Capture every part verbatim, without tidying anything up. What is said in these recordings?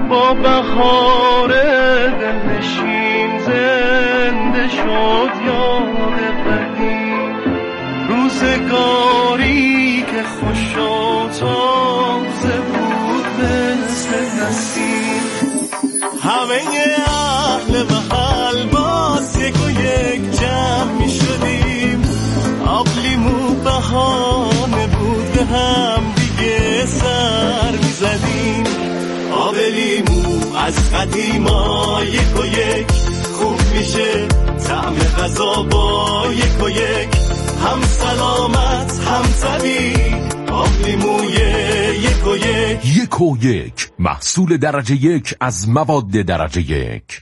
با بهار دلنشین زنده شد یاد قدیم، روزگاری که خوش و تازه بود مثل نسیم. همه اهل محل باز یک و یک جمع می شدیم، آب لیمو بهانه بود به هم دیگه سر می زدیم. آب لیمو از قدیما یک و یک خوب میشه، طعم غذا با یک و یک هم سلامت هم طبیعی. آب لیموی یک و یک یک و یک محصول درجه یک از مواد درجه یک.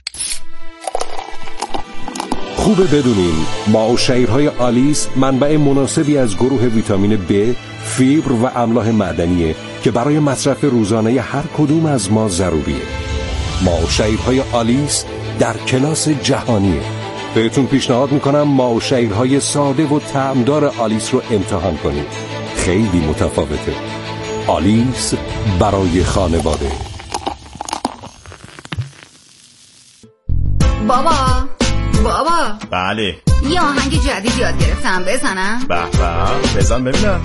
خوبه بدونین ماء و شعیرهای آلیس منبع مناسبی از گروه ویتامین B، فیبر و املاح معدنیه که برای مصرف روزانه هر کدوم از ما ضروریه. ماء و شعیرهای آلیس در کلاس جهانیه. بهتون پیشنهاد میکنم ماء و شعیرهای ساده و طعمدار آلیس رو امتحان کنید. خیلی متفاوته. آلیس برای خانواده. بابا بابا بله، یه آهنگ جدید یاد گرفتم، بزنم؟ به به، بزن ببینم.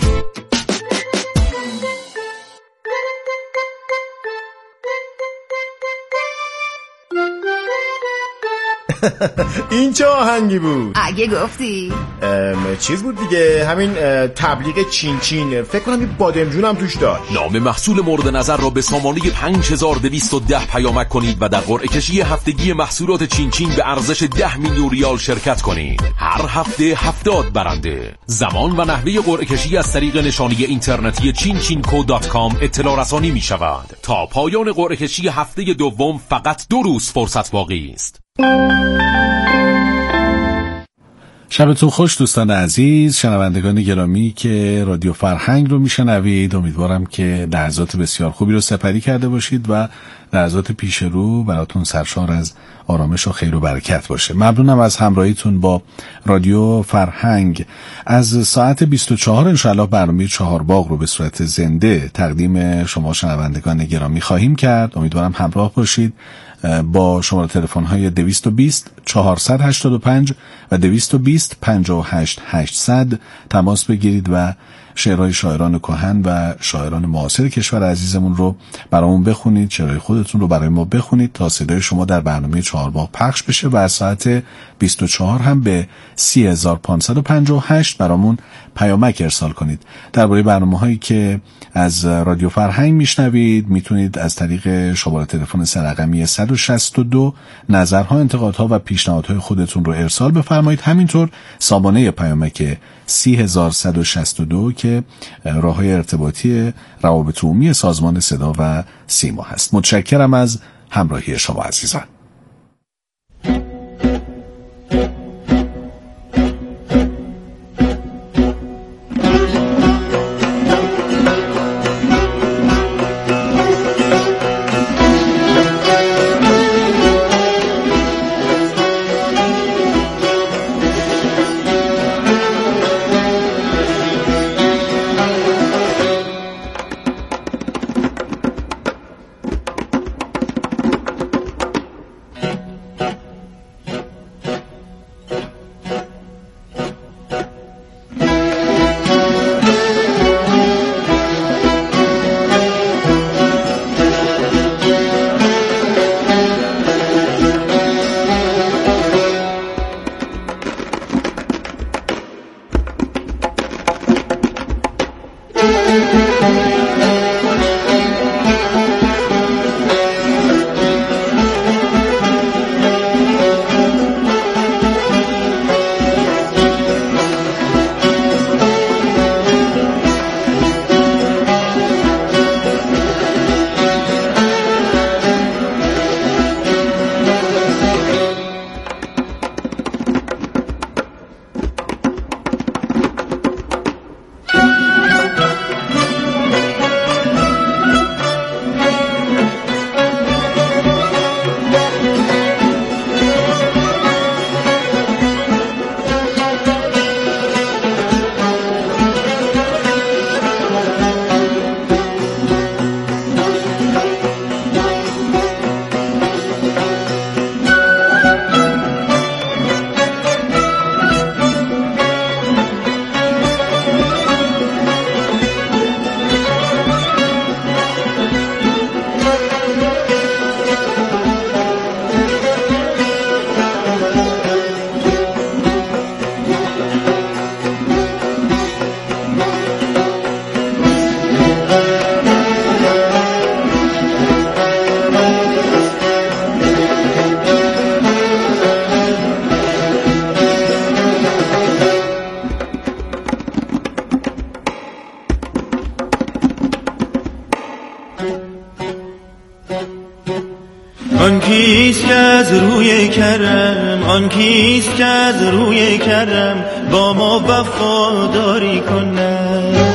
این چه آهنگی بود؟ اگه گفتی چیز بود دیگه، همین تبلیغ چین چین، فکر کنم این بادمجون هم توش داشت. نام محصول مورد نظر را به سامانه پنج هزار و دویست و ده پیامک کنید و در قرعه کشی هفتگی محصولات چین چین به ارزش ده میلیون ریال شرکت کنید. هر هفته هفتاد برنده. زمان و نحوه قرعه کشی از طریق نشانی اینترنتی چین چین کو دات کام اطلاع رسانی می شود. تا پایان قرعه کشی هفته دوم فقط دو روز فرصت باقی است. شبتون خوش دوستان عزیز، شنوندگان گرامی که رادیو فرهنگ رو میشنوید. امیدوارم که لحظات بسیار خوبی رو سپری کرده باشید و لحظات پیش رو براتون سرشار از آرامش و خیر و برکت باشه. ممنونم از همراهیتون با رادیو فرهنگ. از ساعت بیست و چهار انشاءالله برنامه چهارباغ رو به صورت زنده تقدیم شما شنوندگان گرامی خواهیم کرد. امیدوارم همراه باشید. با شماره تلفن های دویست و بیست چهارصد و هشتاد و پنج و دویست و بیست پنجاه و هشت هشتصد تماس بگیرید و شعرهای شاعران کهن و شاعران معاصر کشور عزیزمون رو برامون بخونید. شعرهای خودتون رو برای ما بخونید تا صدای شما در برنامه چهارباغ پخش بشه و از ساعت بیست و چهار هم به سی هزار و پانصد و پنجاه و هشت برامون پیامک ارسال کنید. درباره برنامه‌هایی که از رادیو فرهنگ میشنوید میتونید از طریق شماره تلفن سه رقمی صد و شصت و دو نظرها، انتقادها و پیشنهادهای خودتون رو ارسال بفرمایید. همینطور سامانه پیامک سی هزار و صد و شصت و دو که راههای ارتباطی روابط عمومی سازمان صدا و سیما هست. متشکرم از همراهی شما عزیزان. آن کیست که از روی کرم، آن کیست که از روی کرم با ما وفاداری کند.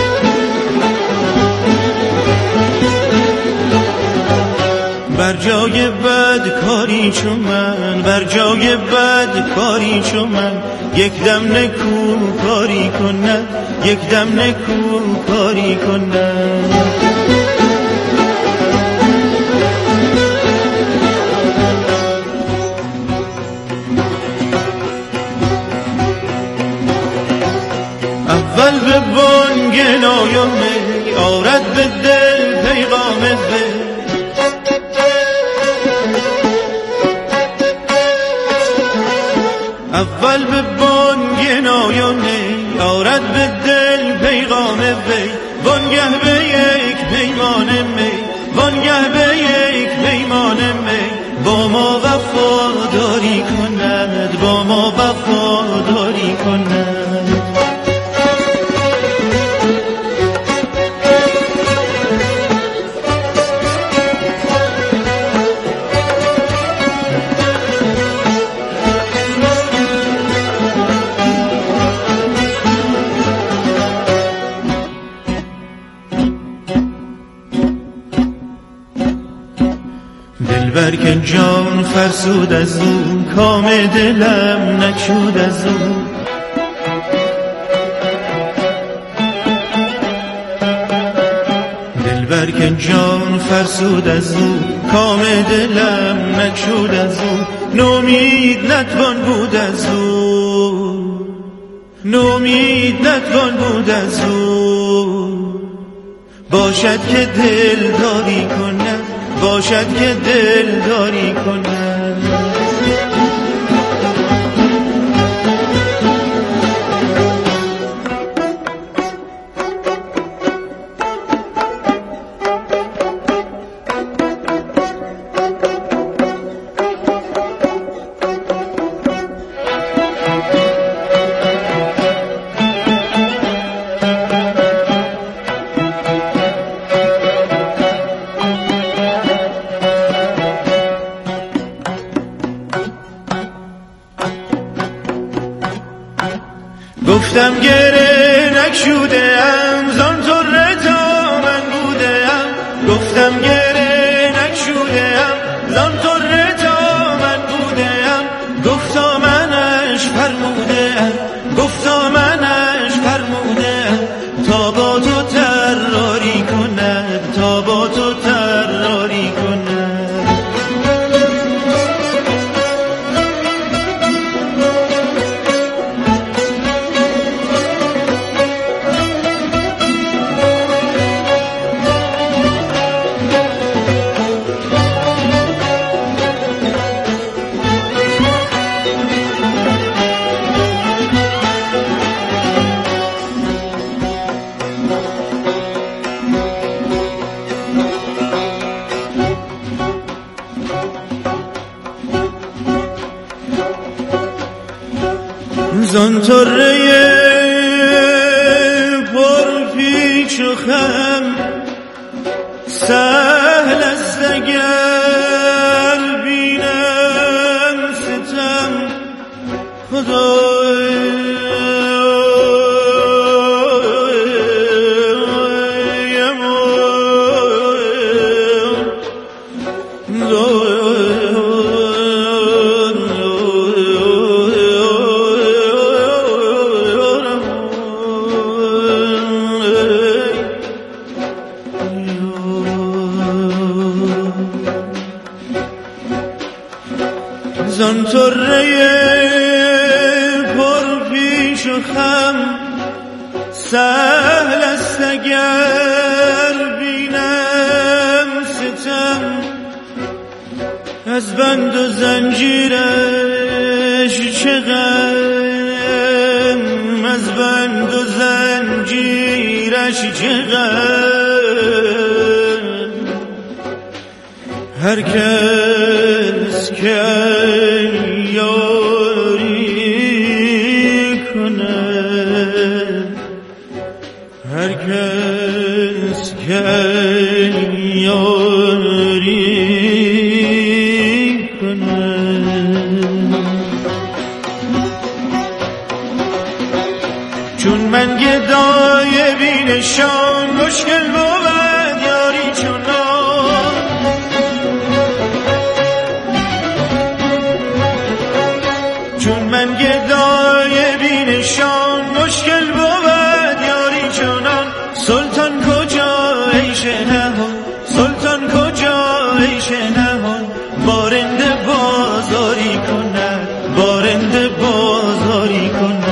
بر جای بد کاری چون من، بر جای بد کاری چون من یک دم نکو کاری کند، یک دم نکو کاری کند. اول به بانگ نایمه آرد به دل پیغام به، اول به بانگ نایونه آرد به دل پیغام وی، وانگه به یک پیمان می، وانگه به یک پیمان می با ما وفاداری کند، با ما وفاداری کند. دلبر که جان فرسود از او، کام دلم نچود از او. دلبر که جان فرسود از او، کام دلم نچود از او. نومید نتوان بود از او، نومید نتوان بود از او. باشد که دل داری کند، باشد که دل داری کند. گفتم گره نکشوده ام زان طره تا من بوده ام، گفتم گره نکشوده ام زان طره تا من بوده ام. گفتا منش فرموده ام، گفتا منش فرموده ام تا با تو تراری کند، تا با تو تراری کند. زان طره پر پیچ و خم سهل است اگر بینم ستم خدای زان طره پر پیش و خم سهل است اگر بینم ستم. از بند و زنجیرش چه غم، از بند و زنجیرش چه غم. هر کس که یاری کند، هر کس که یاری بینشان مشکل بود یاری چونان چون من گدای بینشان مشکل بود یاری چونان سلطان کجا ای شنهان سلطان کجا ای شنهان بارنده بازاری کند بارنده بازاری کند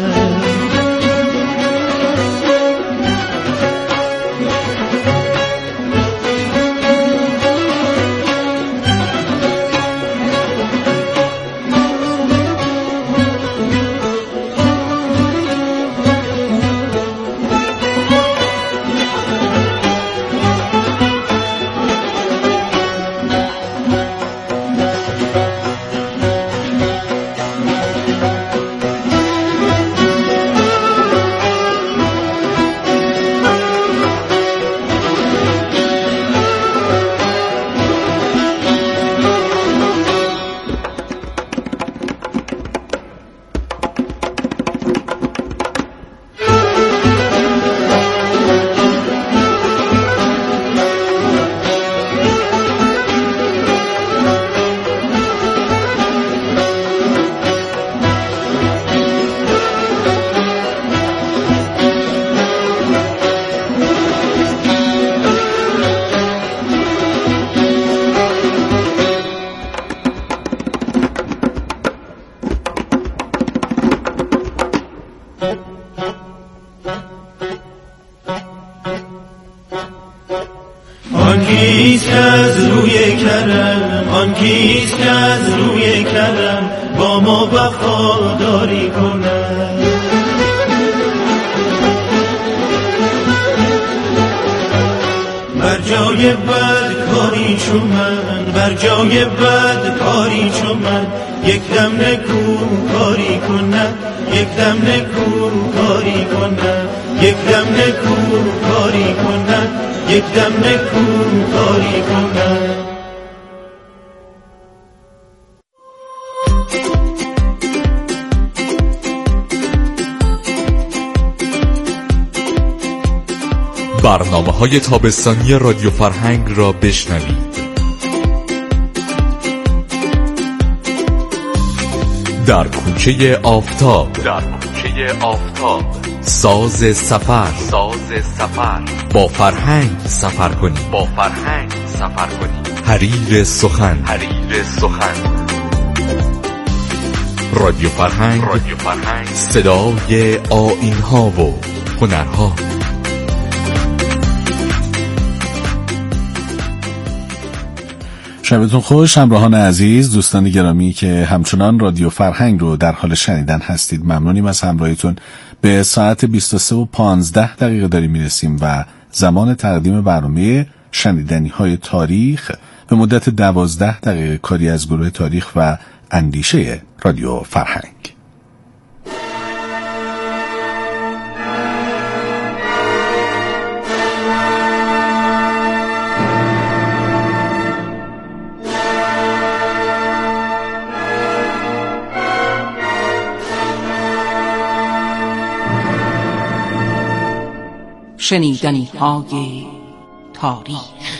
آن کیست که از روی کرم آن کیست که از روی کرم با ما وفاداری کند بر جای بد کاری چون من بر جای بد کاری چون من یک دم نکو کاری کند یک دم نکو کاری کند یک دم نکو کاری کند یک دم نکو کاری کند برنامه‌های تابستانی رادیو فرهنگ را بشنوید در کوچه آفتاب در کوچه آفتاب ساز سفر ساز سفر با فرهنگ سفر کنید با فرهنگ سفر کنید حریر سخن حریر سخن رادیو فرهنگ رادیو فرهنگ صدای آیین‌ها و هنرها. شبتون خوش همراهان عزیز، دوستان گرامی که همچنان رادیو فرهنگ رو در حال شنیدن هستید. ممنونیم از همراهیتون. به ساعت بیست و سه و پانزده دقیقه داریم میرسیم و زمان تقدیم برنامه شنیدنی های تاریخ به مدت دوازده دقیقه کاری از گروه تاریخ و اندیشه رادیو فرهنگ. شنیدنی های تاریخ.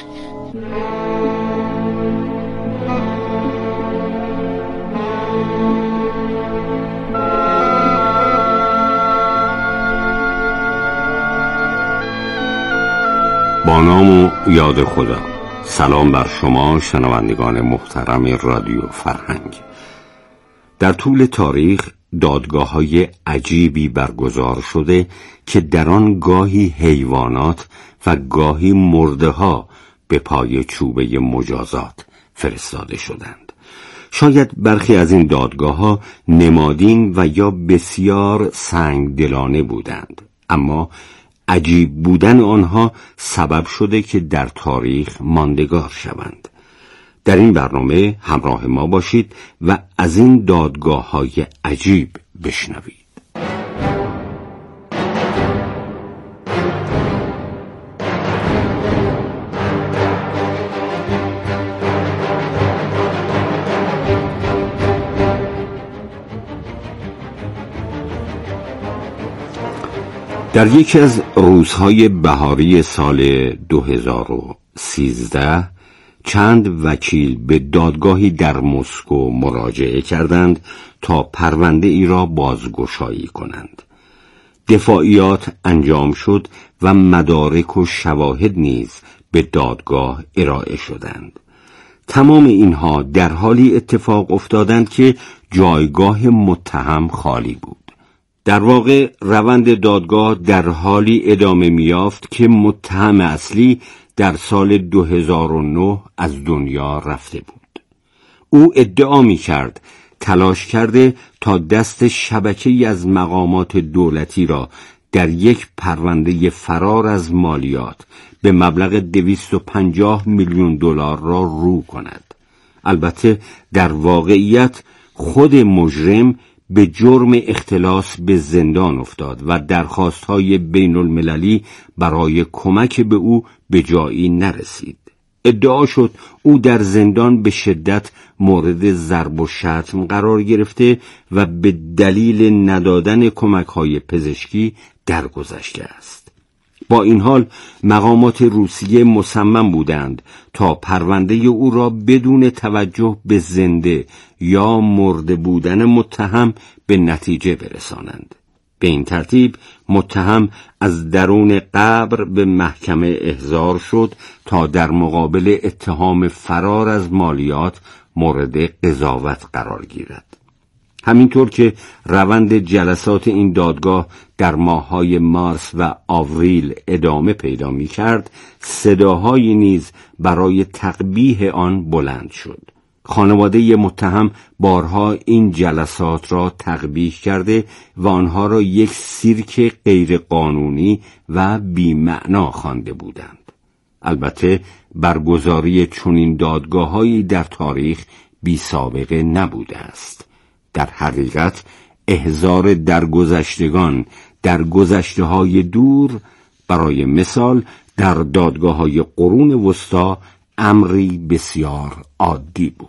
با نام و یاد خدا. سلام بر شما شنوندگان محترم رادیو فرهنگ. در طول تاریخ دادگاه‌های عجیبی برگزار شده که در آن گاهی حیوانات و گاهی مرده‌ها به پای چوبه مجازات فرستاده شدند. شاید برخی از این دادگاه‌ها نمادین و یا بسیار سنگدلانه بودند، اما عجیب بودن آنها سبب شده که در تاریخ ماندگار شوند. در این برنامه همراه ما باشید و از این دادگاه‌های عجیب بشنوید. در یکی از روزهای بهاری سال دو هزار و سیزده چند وکیل به دادگاهی در مسکو مراجعه کردند تا پرونده ای را بازگشایی کنند. دفاعیات انجام شد و مدارک و شواهد نیز به دادگاه ارائه شدند. تمام اینها در حالی اتفاق افتادند که جایگاه متهم خالی بود. در واقع روند دادگاه در حالی ادامه می‌یافت که متهم اصلی در سال دو هزار و نه از دنیا رفته بود. او ادعا می‌کرد تلاش کرده تا دست شبکه‌ای از مقامات دولتی را در یک پرونده فرار از مالیات به مبلغ دویست و پنجاه میلیون دلار را رو کند. البته در واقعیت خود مجرم به جرم اختلاس به زندان افتاد و درخواست‌های بین المللی برای کمک به او به جایی نرسید. ادعا شد او در زندان به شدت مورد ضرب و شتم قرار گرفته و به دلیل ندادن کمک‌های پزشکی درگذشته است. با این حال مقامات روسیه مصمم بودند تا پرونده او را بدون توجه به زنده یا مرده بودن متهم به نتیجه برسانند. به این ترتیب متهم از درون قبر به محکمه احضار شد تا در مقابل اتهام فرار از مالیات مورد قضاوت قرار گیرد. همینطور که روند جلسات این دادگاه در ماه‌های مارس و آوریل ادامه پیدا می‌کرد، صداهایی نیز برای تقبیح آن بلند شد. خانواده متهم بارها این جلسات را تقبیح کرده و آنها را یک سیرک غیرقانونی و بی‌معنا خوانده بودند. البته برگزاری چنین دادگاه‌هایی در تاریخ بی سابقه نبوده است. در حقیقت احضار درگذشتگان در گذشته‌های دور، برای مثال در دادگاه‌های قرون وسطی، امری بسیار عادی بود.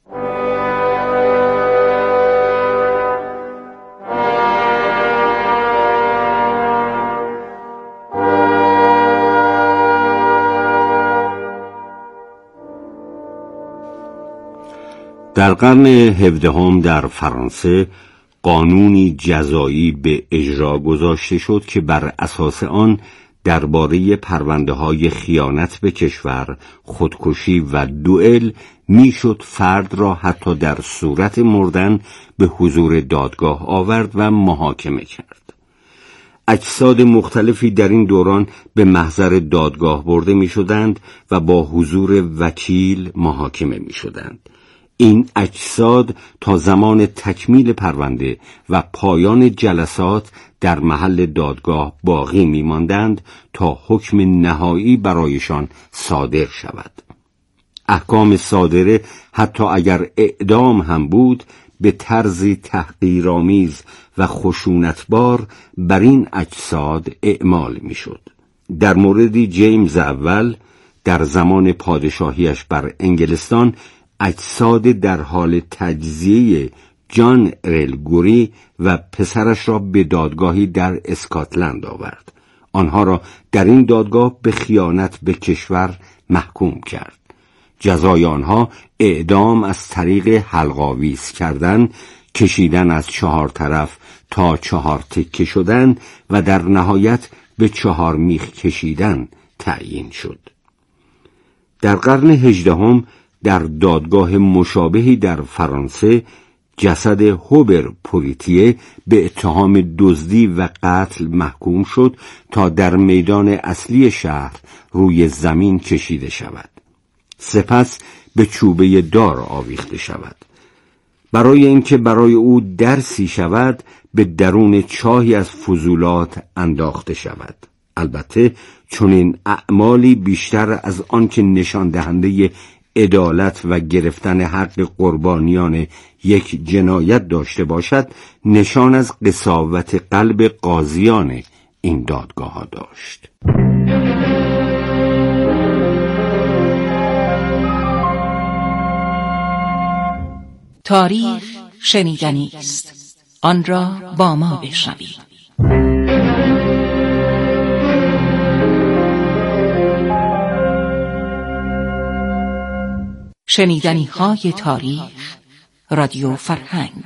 در قرن هفدهم در فرانسه قانونی جزایی به اجرا گذاشته شد که بر اساس آن درباره پرونده‌های خیانت به کشور، خودکشی و دوئل میشد فرد را حتی در صورت مردن به حضور دادگاه آورد و محاکمه کرد. اجساد مختلفی در این دوران به محضر دادگاه برده میشدند و با حضور وکیل محاکمه میشدند. این اجساد تا زمان تکمیل پرونده و پایان جلسات در محل دادگاه باقی می‌ماندند تا حکم نهایی برایشان صادر شود. احکام صادره حتی اگر اعدام هم بود، به طرزی تحقیرآمیز و خشونتبار بر این اجساد اعمال می‌شد. در مورد جیمز اول در زمان پادشاهیش بر انگلستان، اجساد در حال تجزیه جان رلگوری و پسرش را به دادگاهی در اسکاتلند آورد. آنها را در این دادگاه به خیانت به کشور محکوم کرد. جزای آنها اعدام از طریق حلق‌آویز کردن، کشیدن از چهار طرف تا چهار تکه شدن و در نهایت به چهار میخ کشیدن تعیین شد. در قرن هجدهم در دادگاه مشابهی در فرانسه جسد هوبر پوریتیه به اتهام دزدی و قتل محکوم شد تا در میدان اصلی شهر روی زمین کشیده شود، سپس به چوبه دار آویخته شود. برای اینکه برای او درسی شود، به درون چاهی از فضولات انداخته شود. البته چون این اعمالی بیشتر از آن که نشان دهنده عدالت و گرفتن حق قربانیان یک جنایت داشته باشد، نشان از قساوت قلب قاضیان این دادگاه ها داشت. تاریخ شنیدنی است، آن را با ما بشنوید. شنیدنی های تاریخ، رادیو فرهنگ.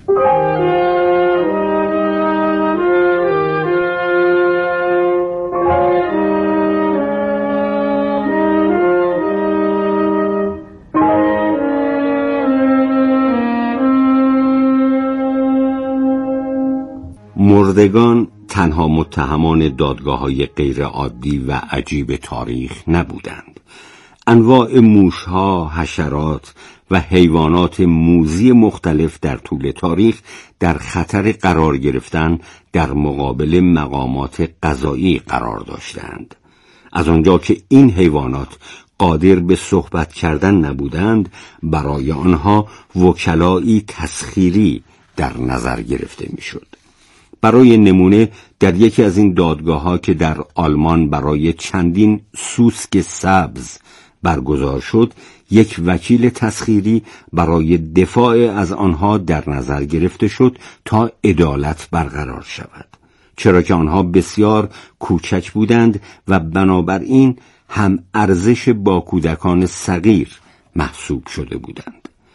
مردگان تنها متهمان دادگاه‌های غیرعادی و عجیب تاریخ نبودند. انواع موشها، حشرات و حیوانات موذی مختلف در طول تاریخ در خطر قرار گرفتن در مقابل مقامات قضایی قرار داشتند. از آنجا که این حیوانات قادر به صحبت کردن نبودند، برای آنها وکلایی تسخیری در نظر گرفته میشد. برای نمونه در یکی از این دادگاه‌ها که در آلمان برای چندین سوسک سبز برگزار شد، یک وکیل تسخیری برای دفاع از آنها در نظر گرفته شد تا عدالت برقرار شود، چرا که آنها بسیار کوچک بودند و بنابراین هم ارزش با کودکان صغیر محسوب شده بودند.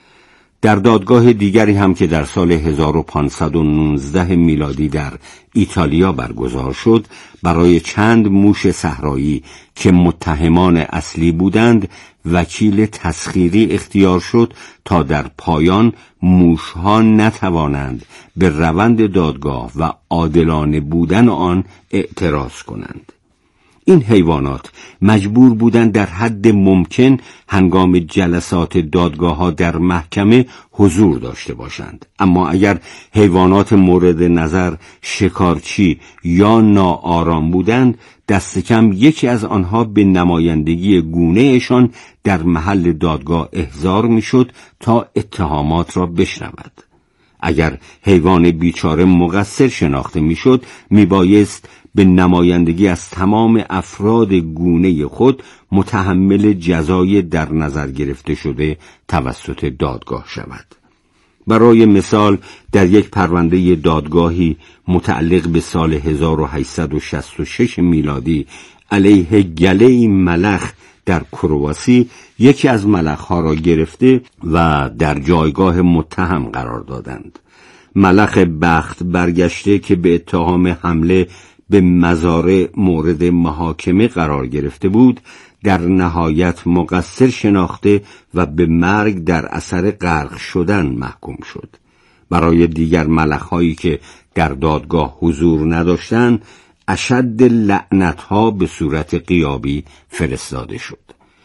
در دادگاه دیگری هم که در سال هزار و پانصد و نوزده میلادی در ایتالیا برگزار شد، برای چند موش صحرایی که متهمان اصلی بودند وکیل تسخیری اختیار شد تا در پایان موشها نتوانند به روند دادگاه و عادلانه بودن آن اعتراض کنند. این حیوانات مجبور بودند در حد ممکن هنگام جلسات دادگاه‌ها در محکمه حضور داشته باشند، اما اگر حیوانات مورد نظر شکارچی یا ناآرام بودند، دست کم یکی از آنها به نمایندگی گونه‌شان در محل دادگاه احضار می‌شد تا اتهامات را بشنود. اگر حیوان بیچاره مقصر شناخته می‌شد، میبایست به نمایندگی از تمام افراد گونه خود متحمل جزای در نظر گرفته شده توسط دادگاه شود. برای مثال در یک پرونده دادگاهی متعلق به سال هزار و هشتصد و شصت و شش میلادی علیه گله ملخ در کرواسی، یکی از ملخ‌ها را گرفته و در جایگاه متهم قرار دادند. ملخ بخت برگشته که به اتهام حمله به مزارع مورد محاکمه قرار گرفته بود، در نهایت مقصر شناخته و به مرگ در اثر غرق شدن محکوم شد. برای دیگر ملخ‌هایی که در دادگاه حضور نداشتند، اشد لعنت‌ها به صورت غیابی فرستاده شد.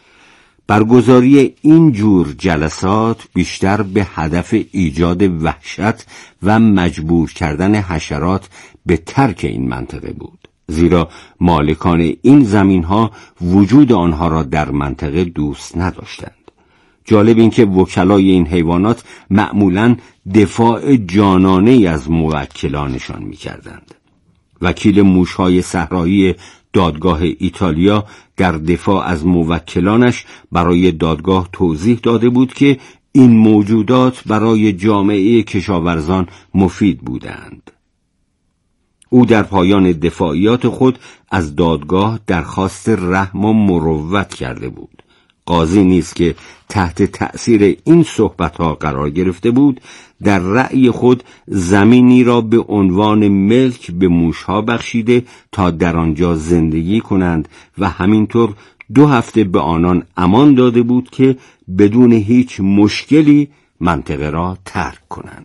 برگزاری این جور جلسات بیشتر به هدف ایجاد وحشت و مجبور کردن حشرات به ترک این منطقه بود، زیرا مالکان این زمین‌ها وجود آنها را در منطقه دوست نداشتند. جالب این که وکلای این حیوانات معمولاً دفاع جانانه از موکلانشان می‌کردند. وکیل موش‌های صحرایی دادگاه ایتالیا در دفاع از موکلانش برای دادگاه توضیح داده بود که این موجودات برای جامعه کشاورزان مفید بودند. او در پایان دفاعیات خود از دادگاه درخواست رحم و مروت کرده بود. قاضی نیز که تحت تأثیر این صحبت‌ها قرار گرفته بود، در رأی خود زمینی را به عنوان ملک به موشها بخشیده تا در آنجا زندگی کنند و همینطور دو هفته به آنان امان داده بود که بدون هیچ مشکلی منطقه را ترک کنند.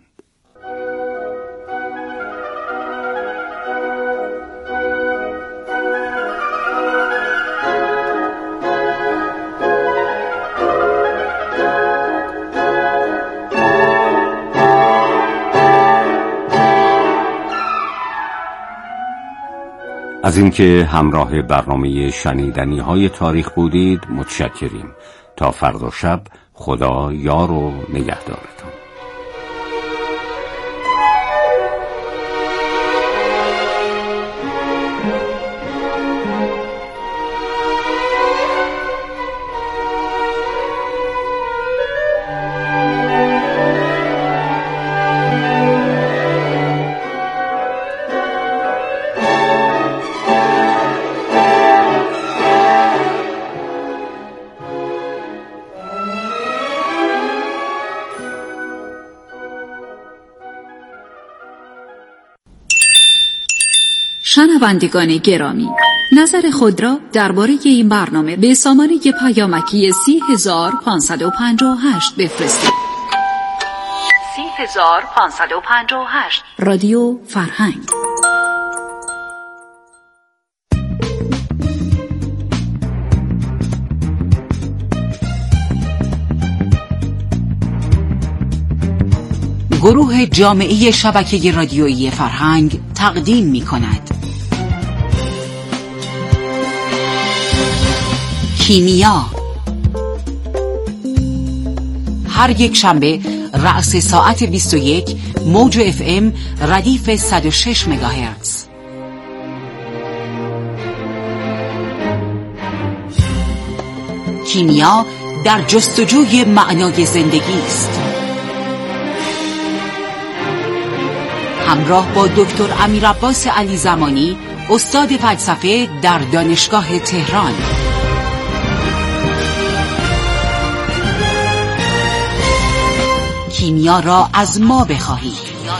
از اینکه همراه برنامه شنیدنی های تاریخ بودید متشکریم. تا فردا شب خدا یار و نگهدارتان. شنوندگان گرامی، نظر خود را درباره این برنامه به سامانه پیامکی سی هزار پانصد و پنجاه و هشت بفرستید. سی هزار پانصد و پنجاه و هشت رادیو فرهنگ. گروه جامعه شبکه رادیویی فرهنگ تقدیم می کند کیمیا. هر یک شنبه رأس ساعت بیست و یک موج اف ام ردیف صد و شش مگاهرتز. کیمیا در جستجوی معنای زندگی است. همراه با دکتر امیرعباس علی زمانی، استاد فلسفه در دانشگاه تهران. کیمیا را از ما بخواهید.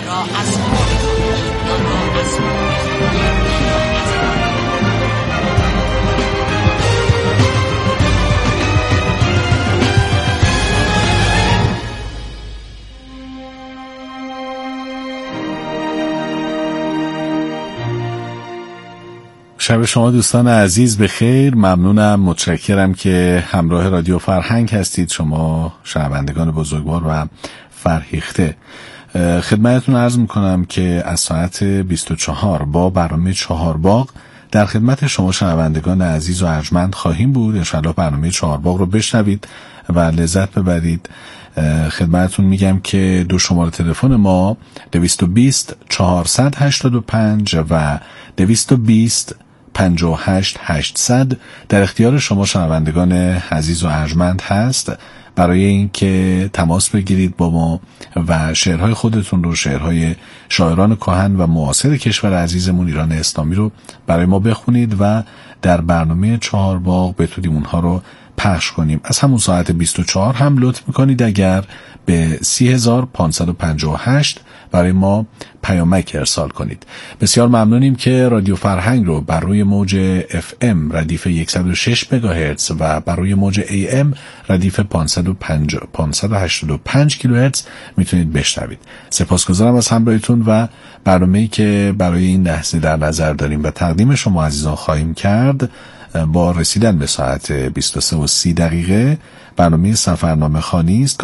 شب شما دوستان عزیز بخیر. ممنونم، متشکرم که همراه رادیو فرهنگ هستید، شما شنوندگان بزرگوار و فرهیخته. خدمتتون عرض میکنم که از ساعت بیست و چهار با برنامه چهارباغ در خدمت شما شنوندگان عزیز و ارجمند خواهیم بود. انشاءالله برنامه چهارباغ رو بشنوید و لذت ببرید. خدمتتون میگم که دو شماره تلفن ما دویست و بیست چهارصد هشتاد و پنج و دویست و بیست پنجاه و هشت هشتصد در اختیار شما شنوندگان عزیز و ارجمند هست برای اینکه تماس بگیرید با ما و شعرهای خودتون رو، شعرهای شاعران کهن و معاصر کشور عزیزمون ایران اسلامی رو برای ما بخونید و در برنامه چهارباغ بتونیم اونها رو پخش کنیم. از همون ساعت بیست و چهار هم لطف میکنید اگر به سی هزار پانصد و پنجاه و هشت برای ما پیامک ارسال کنید. بسیار ممنونیم که رادیو فرهنگ رو بر روی موج اف ام ردیف صد و شش مگاهرتز و بر روی موج ای ام ردیف پانصد و هشتاد و پنج کیلوهرتز میتونید بشنوید. سپاسگزارم از همراهیتون و برنامه‌ای که برای این لحظه در نظر داریم و تقدیم شما عزیزان خواهیم کرد با رسیدن به ساعت بیست و سه و سی دقیقه برنامه سفرنامه خوانی است.